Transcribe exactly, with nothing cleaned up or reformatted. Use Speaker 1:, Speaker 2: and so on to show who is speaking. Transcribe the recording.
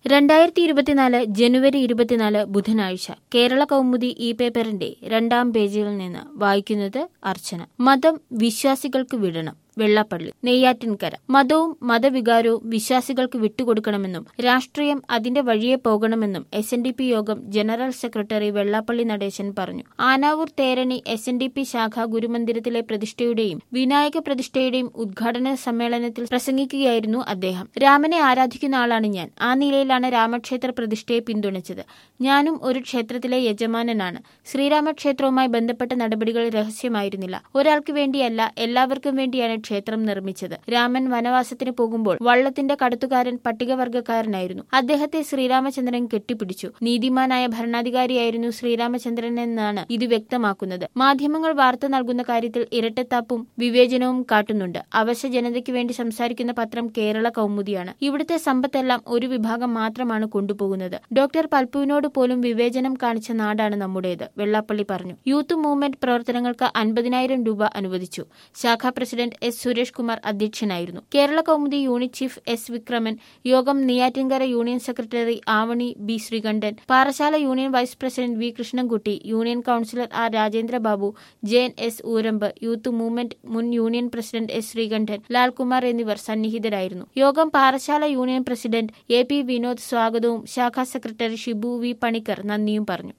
Speaker 1: രണ്ടായിരത്തി ഇരുപത്തിനാല് ജനുവരി ഇരുപത്തിനാല് ബുധനാഴ്ച കേരള കൗമുദി ഈ പേപ്പറിന്റെ രണ്ടാം പേജിൽ നിന്ന് വായിക്കുന്നത് അർച്ചന. മതം വിശ്വാസികൾക്ക് വിടണം. വെള്ളാപ്പള്ളി. നെയ്യാറ്റിൻകര. മതവും മതവികാരവും വിശ്വാസികൾക്ക് വിട്ടുകൊടുക്കണമെന്നും രാഷ്ട്രീയം അതിന്റെ വഴിയെ പോകണമെന്നും എസ് എൻ ഡി പി യോഗം ജനറൽ സെക്രട്ടറി വെള്ളാപ്പള്ളി നടേശൻ പറഞ്ഞു. Anavoor Therani S N D P ശാഖ ഗുരുമന്ദിരത്തിലെ പ്രതിഷ്ഠയുടെയും വിനായക പ്രതിഷ്ഠയുടെയും ഉദ്ഘാടന സമ്മേളനത്തിൽ പ്രസംഗിക്കുകയായിരുന്നു അദ്ദേഹം. രാമനെ ആരാധിക്കുന്ന ആളാണ് ഞാൻ. ആ നിലയിലാണ് രാമക്ഷേത്ര പ്രതിഷ്ഠയെ പിന്തുണച്ചത്. ഞാനും ഒരു ക്ഷേത്രത്തിലെ യജമാനനാണ്. ശ്രീരാമക്ഷേത്രവുമായി ബന്ധപ്പെട്ട നടപടികൾ രഹസ്യമായിരുന്നില്ല. ഒരാൾക്ക് വേണ്ടിയല്ല, എല്ലാവർക്കും വേണ്ടിയാണ് ക്ഷേത്രം നിർമ്മിച്ചത്. രാമൻ വനവാസത്തിന് പോകുമ്പോൾ വള്ളത്തിന്റെ കടത്തുകാരൻ പട്ടികവർഗക്കാരനായിരുന്നു. അദ്ദേഹത്തെ ശ്രീരാമചന്ദ്രൻ കെട്ടിപ്പിടിച്ചു. നീതിമാനായ ഭരണാധികാരിയായിരുന്നു ശ്രീരാമചന്ദ്രൻ എന്നാണ് ഇത് വ്യക്തമാക്കുന്നത്. മാധ്യമങ്ങൾ വാർത്ത നൽകുന്ന കാര്യത്തിൽ ഇരട്ടത്താപ്പും വിവേചനവും കാട്ടുന്നുണ്ട്. അവശ ജനതയ്ക്ക് വേണ്ടി സംസാരിക്കുന്ന പത്രം കേരള കൗമുദിയാണ്. ഇവിടുത്തെ സമ്പത്തെല്ലാം ഒരു വിഭാഗം മാത്രമാണ് കൊണ്ടുപോകുന്നത്. ഡോക്ടർ പൽപുവിനോട് പോലും വിവേചനം കാണിച്ച നാടാണ് നമ്മുടേത്, വെള്ളാപ്പള്ളി പറഞ്ഞു. യൂത്ത് മൂവ്മെന്റ് പ്രവർത്തനങ്ങൾക്ക് അൻപതിനായിരം രൂപ അനുവദിച്ചു. ശാഖാ പ്രസിഡന്റ് എസ് സുരേഷ് കുമാർ അധ്യക്ഷനായിരുന്നു. Kerala Kaumudi unit chief S Vikraman, യോഗം Neyyattinkara union secretary Avani B Sreekantan, Parassala union vice president V Krishnankutty, union councillor R Rajendrababu, Jayan S Oorambu, youth movement മുൻ union president S Sreekantan, Lalkumar എന്നിവർ സന്നിഹിതരായിരുന്നു. യോഗം Parassala union president A P Vinod സ്വാഗതവും ശാഖാ സെക്രട്ടറി ഷിബു വി പണിക്കർ നന്ദിയും പറഞ്ഞു.